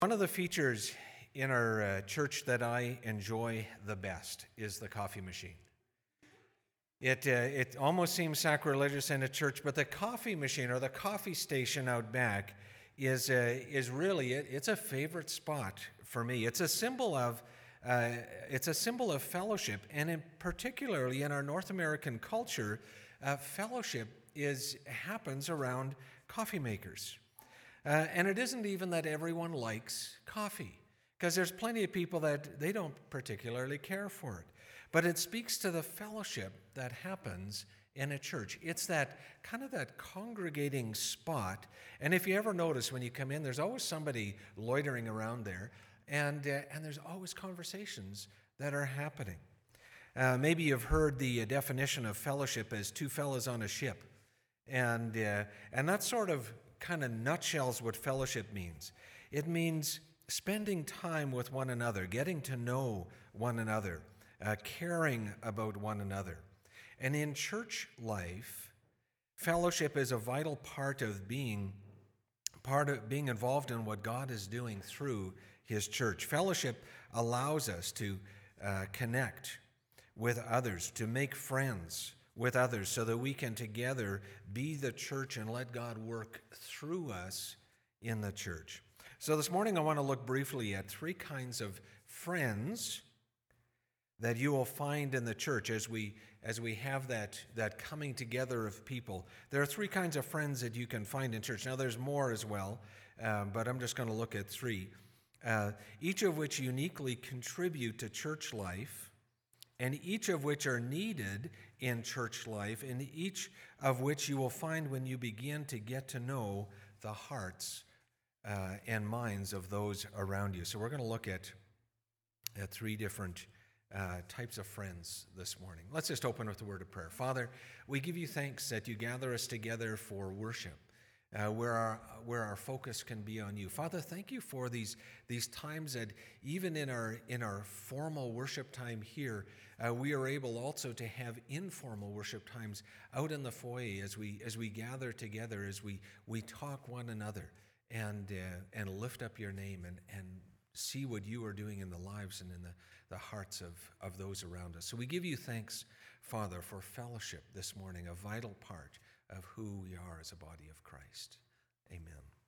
One of the features in our church that I enjoy the best is the coffee machine. It almost seems sacrilegious in a church, but the coffee machine or the coffee station out back is really it's a favorite spot for me. It's a symbol of fellowship, and particularly in our North American culture, fellowship happens around coffee makers. And it isn't even that everyone likes coffee, because there's plenty of people that they don't particularly care for it. But it speaks to the fellowship that happens in a church. It's that kind of that congregating spot. And if you ever notice when you come in, there's always somebody loitering around there, and there's always conversations that are happening. Maybe you've heard the definition of fellowship as two fellas on a ship, and that sort of kind of nutshells what fellowship means. It means spending time with one another, getting to know one another, caring about one another. And in church life, fellowship is a vital part of being involved in what God is doing through His church. Fellowship allows us to connect with others, to make friends with others, so that we can together be the church and let God work through us in the church. So this morning I want to look briefly at three kinds of friends that you will find in the church as we have that coming together of people. There are three kinds of friends that you can find in church. Now there's more as well, but I'm just going to look at three, each of which uniquely contribute to church life, and each of which are needed in church life, and each of which you will find when you begin to get to know the hearts and minds of those around you. So we're going to look at three different types of friends this morning. Let's just open with a word of prayer. Father, we give you thanks that you gather us together for worship, where our focus can be on you. Father, thank you for these times that even in our formal worship time here, we are able also to have informal worship times out in the foyer as we gather together, as we talk one another and lift up your name and see what you are doing in the lives and in the hearts of those around us. So we give you thanks, Father, for fellowship this morning, a vital part of who we are as a body of Christ. Amen.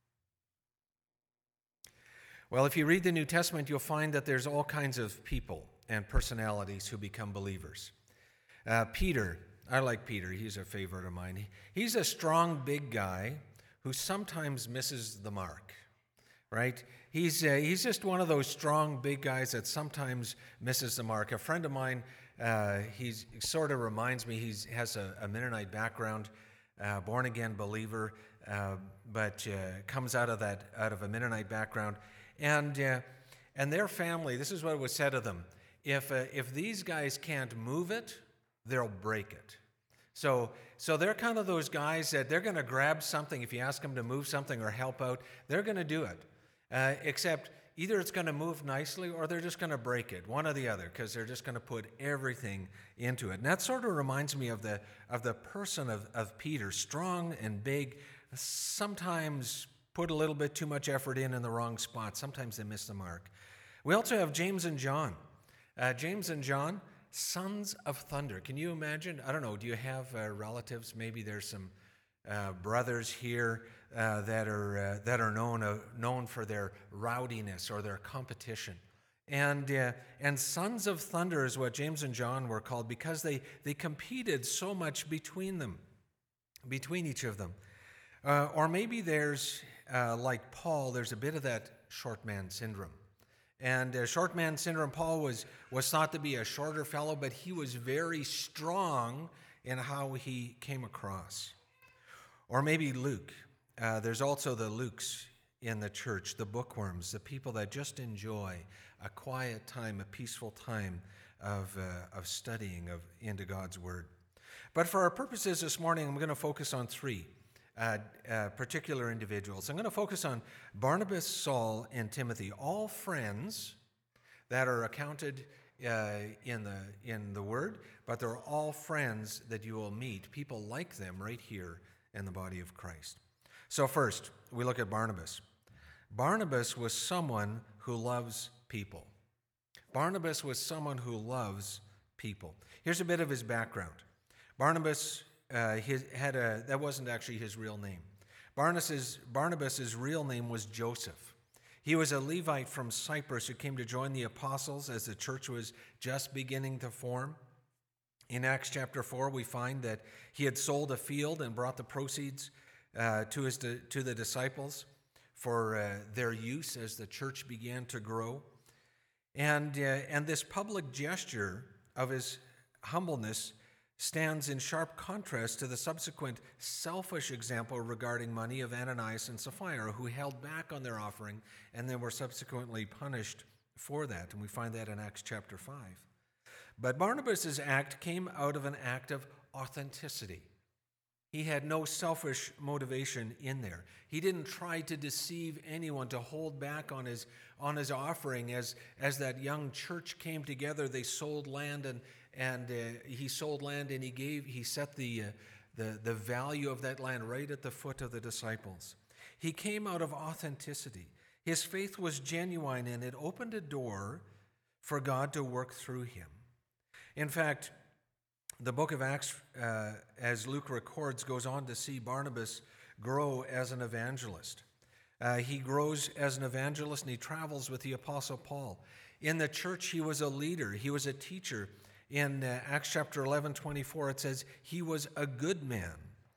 Well, if you read the New Testament, you'll find that there's all kinds of people and personalities who become believers. Peter, I like Peter. He's a favorite of mine. He's a strong, big guy who sometimes misses the mark, right? He's just one of those strong, big guys that sometimes misses the mark. A friend of mine, he sort of reminds me, he has a Mennonite background, born-again believer, but comes out of a Mennonite background. And their family, this is what was said of them: if these guys can't move it, they'll break it. So they're kind of those guys that they're going to grab something. If you ask them to move something or help out, they're going to do it. Except either it's going to move nicely or they're just going to break it, one or the other, because they're just going to put everything into it. And that sort of reminds me of the person of Peter, strong and big, sometimes put a little bit too much effort in the wrong spot. Sometimes they miss the mark. We also have James and John. James and John, sons of thunder. Can you imagine? I don't know, do you have relatives? Maybe there's some brothers here that are known for their rowdiness or their competition. And sons of thunder is what James and John were called because they competed so much between each of them. Or maybe there's, like Paul, there's a bit of that short man syndrome. And short man syndrome, Paul was thought to be a shorter fellow, but he was very strong in how he came across. Or maybe Luke. There's also the Lukes in the church, the bookworms, the people that just enjoy a quiet time, a peaceful time of studying into God's Word. But for our purposes this morning, I'm going to focus on three particular individuals. I'm going to focus on Barnabas, Saul, and Timothy, all friends that are accounted in the Word, but they're all friends that you will meet, people like them right here in the body of Christ. So first, we look at Barnabas. Barnabas was someone who loves people. Barnabas was someone who loves people. Here's a bit of his background. Barnabas that wasn't actually his real name. Barnabas's real name was Joseph. He was a Levite from Cyprus who came to join the apostles as the church was just beginning to form. In Acts chapter 4, we find that he had sold a field and brought the proceeds to the disciples for their use as the church began to grow. And this public gesture of his humbleness stands in sharp contrast to the subsequent selfish example regarding money of Ananias and Sapphira, who held back on their offering and then were subsequently punished for that. And we find that in Acts chapter 5. But Barnabas' act came out of an act of authenticity. He had no selfish motivation in there. He didn't try to deceive anyone, to hold back on his offering. As that young church came together, they sold land, and he sold land, and he set the value of that land right at the foot of the disciples. He came out of authenticity. His faith was genuine, and it opened a door for God to work through him. In fact, the book of Acts, as Luke records, goes on to see Barnabas grow as an evangelist. He grows as an evangelist, and he travels with the Apostle Paul. In the church, he was a leader. He was a teacher. In Acts chapter 11:24, it says, he was a good man.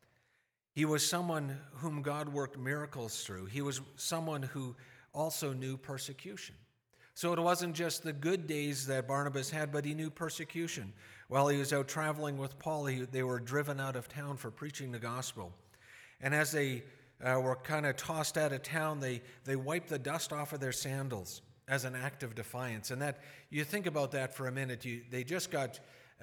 He was someone whom God worked miracles through. He was someone who also knew persecution. So it wasn't just the good days that Barnabas had, but he knew persecution. While he was out traveling with Paul, they were driven out of town for preaching the gospel. And as they were kind of tossed out of town, they wiped the dust off of their sandals as an act of defiance. And that, you think about that for a minute, they just got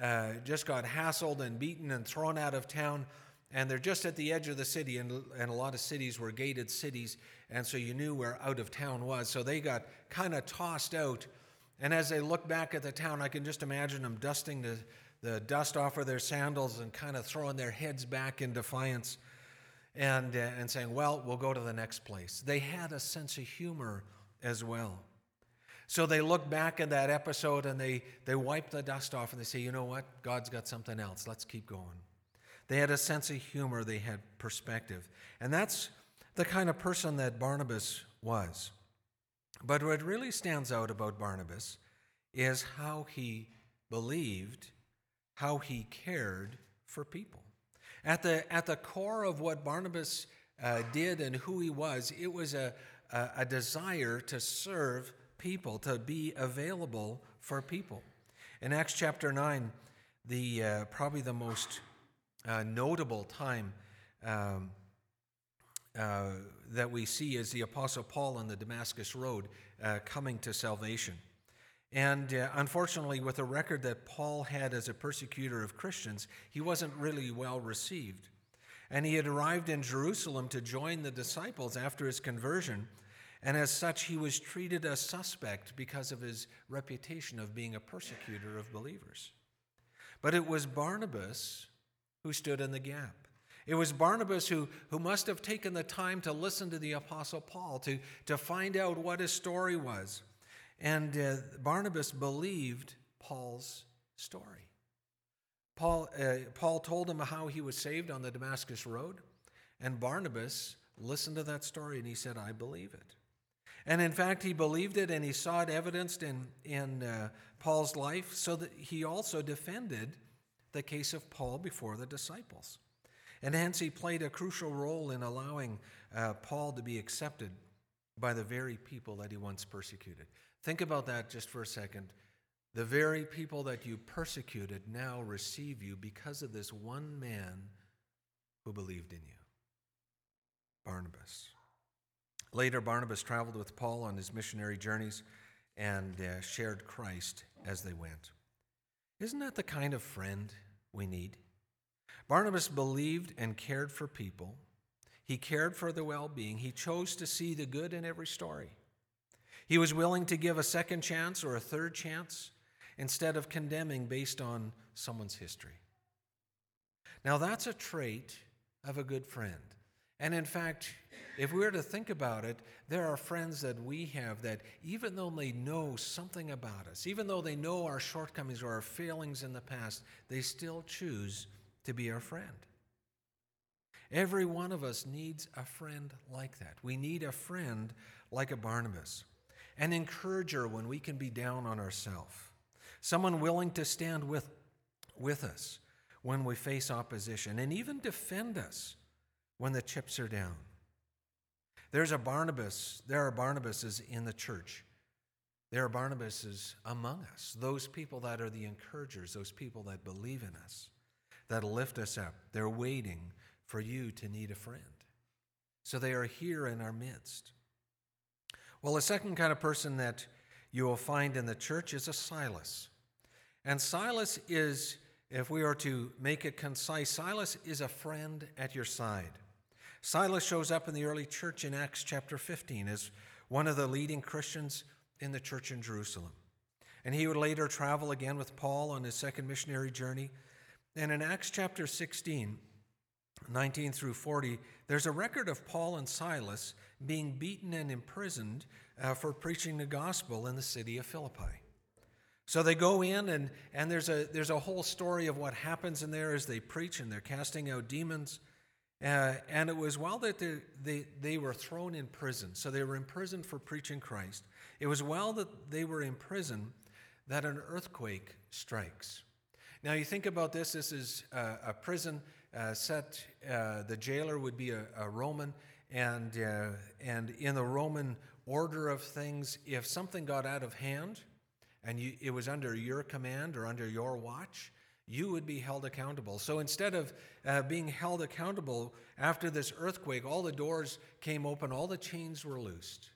hassled and beaten and thrown out of town, and they're just at the edge of the city, and a lot of cities were gated cities, and so you knew where out of town was. So they got kind of tossed out, and as they look back at the town, I can just imagine them dusting the dust off of their sandals and kind of throwing their heads back in defiance and saying, well, we'll go to the next place. They had a sense of humor as well. So they look back at that episode and they wipe the dust off and they say, you know what? God's got something else. Let's keep going. They had a sense of humor. They had perspective. And that's the kind of person that Barnabas was. But what really stands out about Barnabas is how he believed, how he cared for people. At the core of what Barnabas did and who he was, it was a desire to serve people, to be available for people. In Acts chapter 9, probably the most notable time that we see is the Apostle Paul on the Damascus Road coming to salvation. And unfortunately, with the record that Paul had as a persecutor of Christians, he wasn't really well received. And he had arrived in Jerusalem to join the disciples after his conversion, and as such, he was treated as suspect because of his reputation of being a persecutor of believers. But it was Barnabas who stood in the gap. It was Barnabas who must have taken the time to listen to the Apostle Paul, to find out what his story was. And Barnabas believed Paul's story. Paul told him how he was saved on the Damascus Road, and Barnabas listened to that story and he said, I believe it. And in fact, he believed it, and he saw it evidenced in Paul's life, so that he also defended the case of Paul before the disciples. And hence he played a crucial role in allowing Paul to be accepted by the very people that he once persecuted. Think about that just for a second. The very people that you persecuted now receive you because of this one man who believed in you, Barnabas. Later, Barnabas traveled with Paul on his missionary journeys and shared Christ as they went. Isn't that the kind of friend we need? Barnabas believed and cared for people. He cared for their well-being. He chose to see the good in every story. He was willing to give a second chance or a third chance instead of condemning based on someone's history. Now, that's a trait of a good friend. And in fact, if we were to think about it, there are friends that we have that even though they know something about us, even though they know our shortcomings or our failings in the past, they still choose to be our friend. Every one of us needs a friend like that. We need a friend like a Barnabas, an encourager when we can be down on ourselves, someone willing to stand with us when we face opposition, and even defend us when the chips are down. There are Barnabases in the church. There are Barnabases among us, those people that are the encouragers, those people that believe in us, that lift us up. They're waiting for you to need a friend. So they are here in our midst. Well, the second kind of person that you will find in the church is a Silas. And Silas is, if we are to make it concise, Silas is a friend at your side. Silas shows up in the early church in Acts chapter 15 as one of the leading Christians in the church in Jerusalem. And he would later travel again with Paul on his second missionary journey. And in Acts chapter 16, 19 through 40, there's a record of Paul and Silas being beaten and imprisoned for preaching the gospel in the city of Philippi. So they go in, and there's a whole story of what happens in there as they preach, and they're casting out demons. And it was while that they were thrown in prison. So they were imprisoned for preaching Christ. It was while that they were in prison that an earthquake strikes. Now you think about this. This is a prison set. The jailer would be a Roman, and in the Roman order of things, if something got out of hand, and it was under your command or under your watch, you would be held accountable. So instead of being held accountable after this earthquake, all the doors came open, all the chains were loosed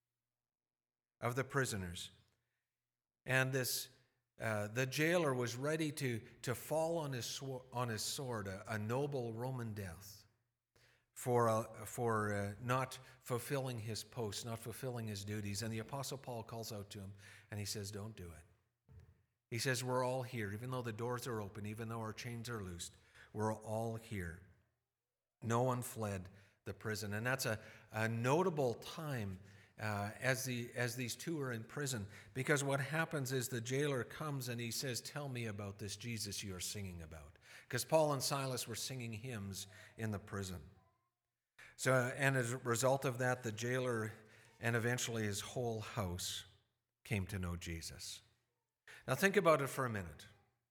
of the prisoners. And the jailer was ready to fall on his sword, a noble Roman death, for not fulfilling his post, not fulfilling his duties. And the Apostle Paul calls out to him, and he says, "Don't do it." He says, we're all here, even though the doors are open, even though our chains are loosed, we're all here. No one fled the prison. And that's a notable time as these two are in prison, because what happens is the jailer comes and he says, "Tell me about this Jesus you are singing about." Because Paul and Silas were singing hymns in the prison. So, and as a result of that, the jailer and eventually his whole house came to know Jesus. Now think about it for a minute.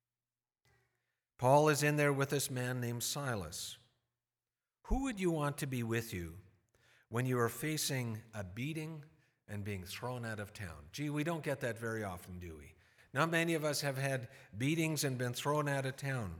Paul is in there with this man named Silas. Who would you want to be with you when you are facing a beating and being thrown out of town? Gee, we don't get that very often, do we? Not many of us have had beatings and been thrown out of town.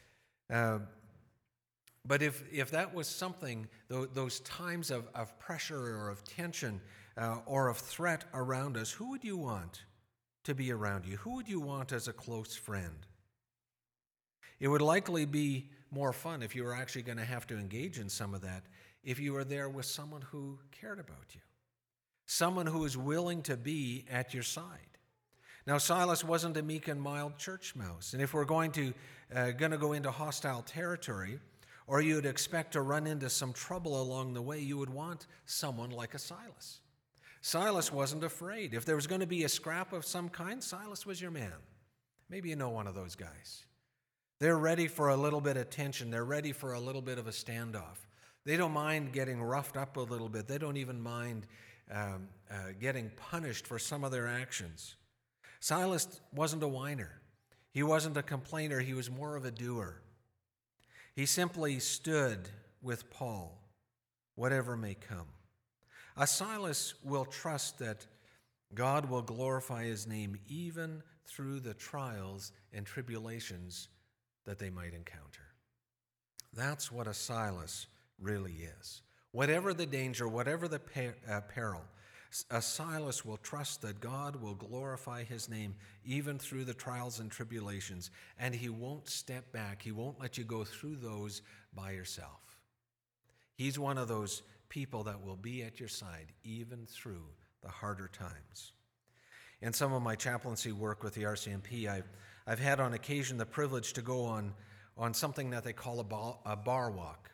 But if that was something, those times of pressure or of tension or of threat around us, who would you want to be around you? Who would you want as a close friend? It would likely be more fun if you were actually going to have to engage in some of that if you were there with someone who cared about you, someone who was willing to be at your side. Now, Silas wasn't a meek and mild church mouse, and if we're going to go into hostile territory, or you'd expect to run into some trouble along the way, you would want someone like a Silas. Silas wasn't afraid. If there was going to be a scrap of some kind, Silas was your man. Maybe you know one of those guys. They're ready for a little bit of tension. They're ready for a little bit of a standoff. They don't mind getting roughed up a little bit. They don't even mind getting punished for some of their actions. Silas wasn't a whiner. He wasn't a complainer. He was more of a doer. He simply stood with Paul, whatever may come. A Silas will trust that God will glorify his name even through the trials and tribulations that they might encounter. That's what a Silas really is. Whatever the danger, whatever the peril, a Silas will trust that God will glorify his name even through the trials and tribulations, and he won't step back. He won't let you go through those by yourself. He's one of those people that will be at your side even through the harder times. In some of my chaplaincy work with the RCMP, I've had on occasion the privilege to go on something that they call a bar walk.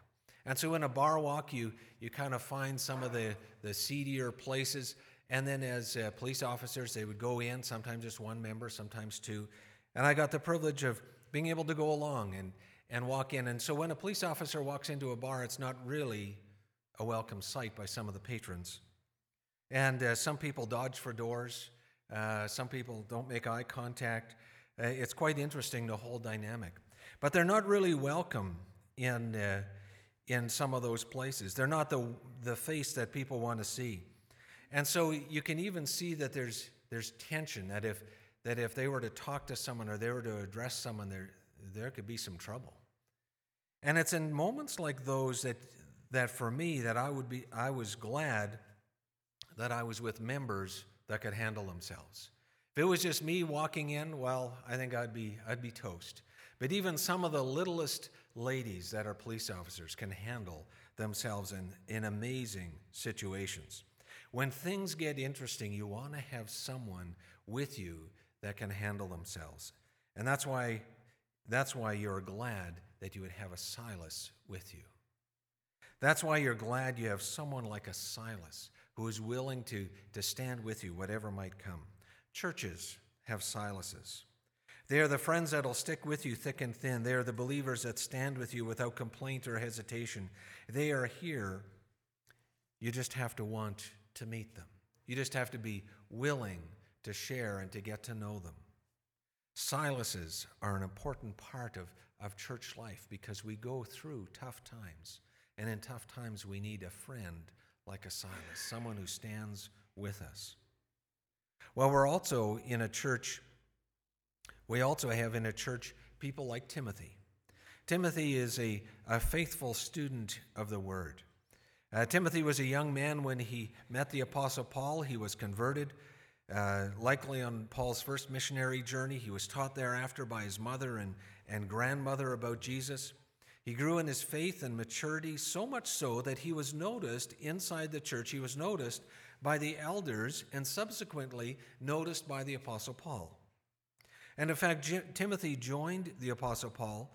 And so in a bar walk, you kind of find some of the seedier places. And then as police officers, they would go in, sometimes just one member, sometimes two. And I got the privilege of being able to go along and walk in. And so when a police officer walks into a bar, it's not really a welcome sight by some of the patrons. And some people dodge for doors. Some people don't make eye contact. It's quite interesting, the whole dynamic. But they're not really welcome in some of those places. They're not the face that people want to see. And so you can even see that there's tension, that if they were to talk to someone or they were to address someone, there could be some trouble. And it's in moments like those that for me, that I was glad that I was with members that could handle themselves. If it was just me walking in, well, I think I'd be toast. But even some of the littlest ladies that are police officers can handle themselves in amazing situations. When things get interesting, you want to have someone with you that can handle themselves. And that's why you're glad that you would have a Silas with you. That's why you're glad you have someone like a Silas who is willing to stand with you, whatever might come. Churches have Silases. They are the friends that will stick with you thick and thin. They are the believers that stand with you without complaint or hesitation. They are here. You just have to want to meet them. You just have to be willing to share and to get to know them. Silases are an important part of church life because we go through tough times. And in tough times, we need a friend like a Silas, someone who stands with us. Well, we also have in a church people like Timothy. Timothy is a faithful student of the Word. Timothy was a young man when he met the Apostle Paul. He was converted, likely on Paul's first missionary journey. He was taught thereafter by his mother and grandmother about Jesus. He grew in his faith and maturity, so much so that he was noticed inside the church. He was noticed by the elders and subsequently noticed by the Apostle Paul. And in fact, Timothy joined the Apostle Paul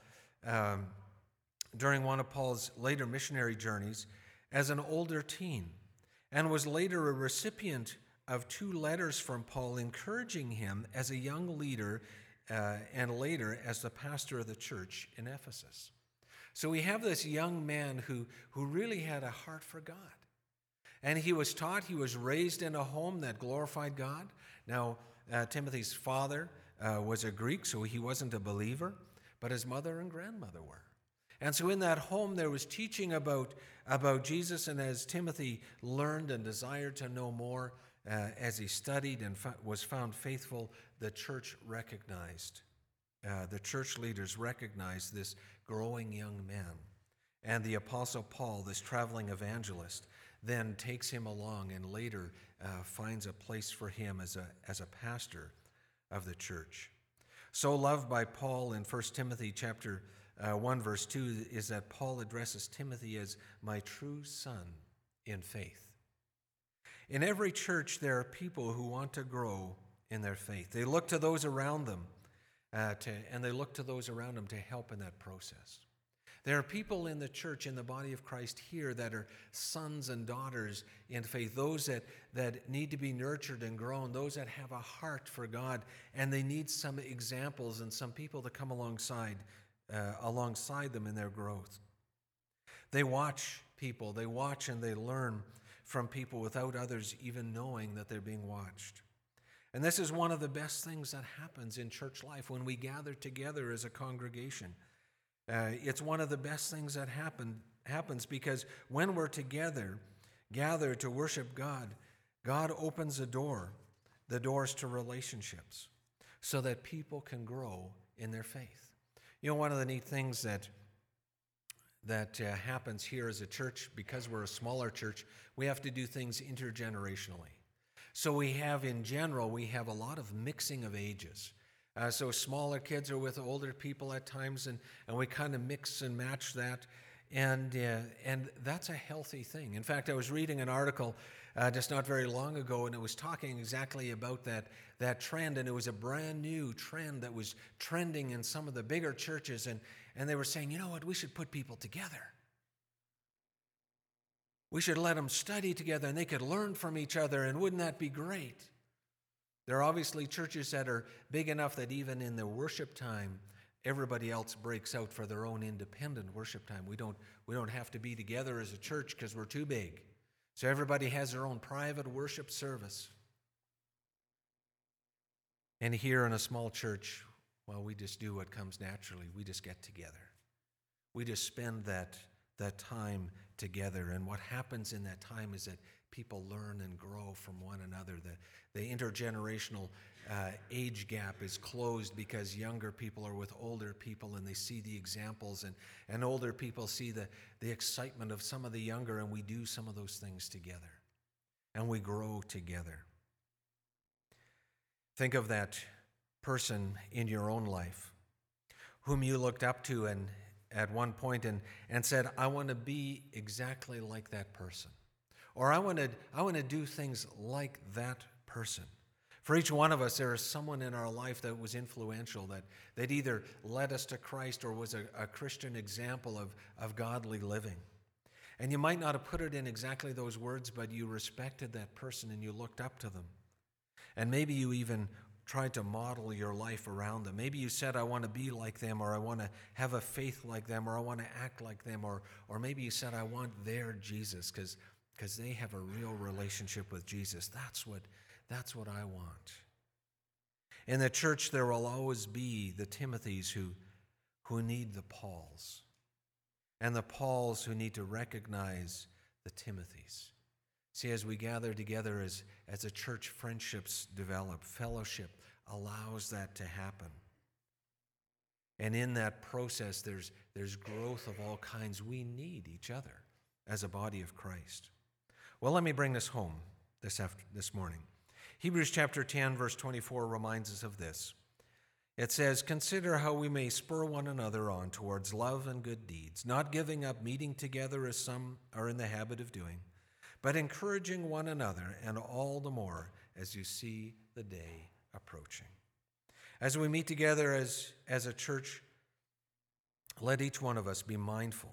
during one of Paul's later missionary journeys as an older teen, and was later a recipient of 2 letters from Paul encouraging him as a young leader and later as the pastor of the church in Ephesus. So we have this young man who really had a heart for God. And he was taught, he was raised in a home that glorified God. Now, Timothy's father was a Greek, so he wasn't a believer, but his mother and grandmother were. And so in that home, there was teaching about Jesus, and as Timothy learned and desired to know more, as he studied and was found faithful, the church recognized, the church leaders recognized this growing young man. And the Apostle Paul, this traveling evangelist, then takes him along and later finds a place for him as a pastor of the church. So loved by Paul in 1 Timothy chapter 1 verse 2 is that Paul addresses Timothy as my true son in faith. In every church, there are people who want to grow in their faith. They look to those around them, and they look to those around them to help in that process. There are people in the church, in the body of Christ here, that are sons and daughters in faith, those that need to be nurtured and grown, those that have a heart for God, and they need some examples and some people to come alongside them in their growth. They watch people, they watch and they learn from people without others even knowing that they're being watched. And this is one of the best things that happens in church life when we gather together as a congregation. It's one of the best things that happens because when we're together, gathered to worship God, God opens the doors to relationships, so that people can grow in their faith. You know, one of the neat things that happens here as a church, because we're a smaller church, we have to do things intergenerationally. So in general, we have a lot of mixing of ages. So smaller kids are with older people at times, and we kind of mix and match that, and that's a healthy thing. In fact, I was reading an article just not very long ago, and it was talking exactly about that trend, and it was a brand new trend that was trending in some of the bigger churches, and they were saying, you know what, we should put people together. We should let them study together and they could learn from each other, and wouldn't that be great? There are obviously churches that are big enough that even in the worship time, everybody else breaks out for their own independent worship time. We don't have to be together as a church because we're too big. So everybody has their own private worship service. And here in a small church, well, we just do what comes naturally. We just get together. We just spend that time together. And what happens in that time is that people learn and grow from one another. The intergenerational age gap is closed because younger people are with older people and they see the examples, and older people see the excitement of some of the younger, and we do some of those things together. And we grow together. Think of that person in your own life whom you looked up to and at one point and said, I want to be exactly like that person. Or I want to do things like that person. For each one of us, there is someone in our life that was influential, that either led us to Christ or was a Christian example of godly living. And you might not have put it in exactly those words, but you respected that person and you looked up to them. And maybe you even tried to model your life around them. Maybe you said, I want to be like them, or I want to have a faith like them, or I want to act like them, or maybe you said, I want their Jesus because they have a real relationship with Jesus. That's what I want. In the church, there will always be the Timothys who need the Pauls, and the Pauls who need to recognize the Timothys. See, as we gather together as a church, friendships develop, fellowship allows that to happen. And in that process, there's growth of all kinds. We need each other as a body of Christ. Well, let me bring this home this morning. Hebrews chapter 10, verse 24 reminds us of this. It says, consider how we may spur one another on towards love and good deeds, not giving up meeting together as some are in the habit of doing, but encouraging one another, and all the more as you see the day approaching. As we meet together as a church, let each one of us be mindful.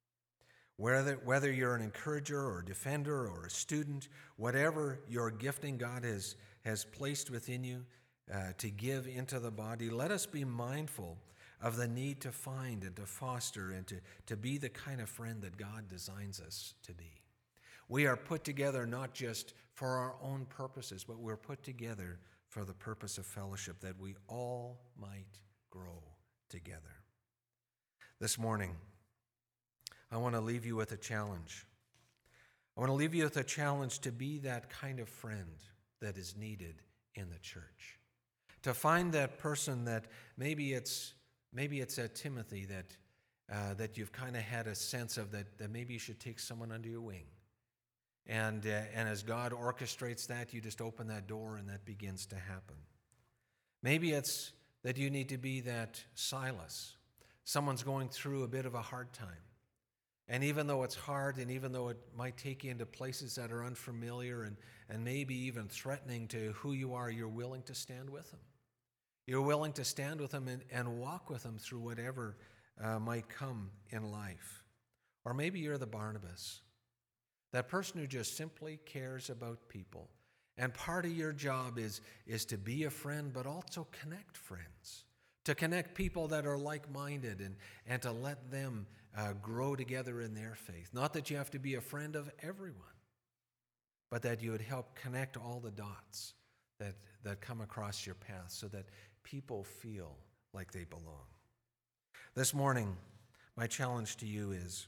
Whether you're an encourager or a defender or a student, whatever your gifting God has placed within you to give into the body, let us be mindful of the need to find and to foster and to be the kind of friend that God designs us to be. We are put together not just for our own purposes, but we're put together for the purpose of fellowship, that we all might grow together. This morning, I want to leave you with a challenge. I want to leave you with a challenge to be that kind of friend that is needed in the church. To find that person that maybe it's that Timothy that you've kind of had a sense of that maybe you should take someone under your wing. And as God orchestrates that, you just open that door and that begins to happen. Maybe it's that you need to be that Silas. Someone's going through a bit of a hard time. And even though it's hard, and even though it might take you into places that are unfamiliar and maybe even threatening to who you are, you're willing to stand with them. You're willing to stand with them and walk with them through whatever might come in life. Or maybe you're the Barnabas. That person who just simply cares about people. And part of your job is to be a friend, but also connect friends. To connect people that are like-minded and to let them grow together in their faith. Not that you have to be a friend of everyone, but that you would help connect all the dots that come across your path so that people feel like they belong. This morning, my challenge to you is,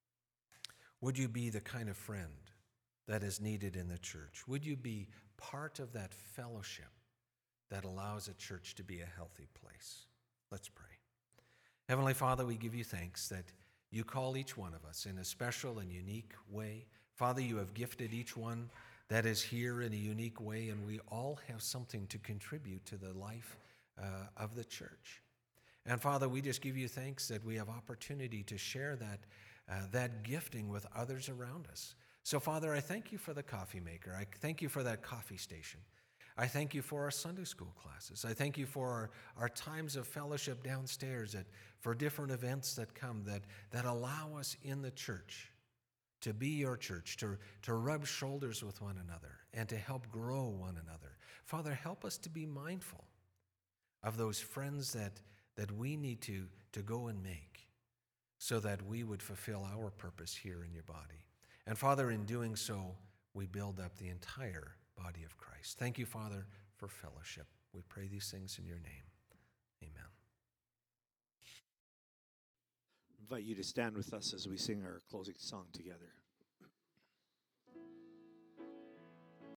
would you be the kind of friend that is needed in the church? Would you be part of that fellowship that allows a church to be a healthy place? Let's pray. Heavenly Father, we give you thanks that you call each one of us in a special and unique way. Father, you have gifted each one that is here in a unique way, and we all have something to contribute to the life of the church. And Father, we just give you thanks that we have opportunity to share that gifting with others around us. So, Father, I thank you for the coffee maker. I thank you for that coffee station. I thank you for our Sunday school classes. I thank you for our times of fellowship downstairs, for different events that come that allow us in the church to be your church, to rub shoulders with one another, and to help grow one another. Father, help us to be mindful of those friends that we need to go and make so that we would fulfill our purpose here in your body. And Father, in doing so, we build up the entire body of Christ. Thank you, Father, for fellowship. We pray these things in your name. Amen. I invite you to stand with us as we sing our closing song together.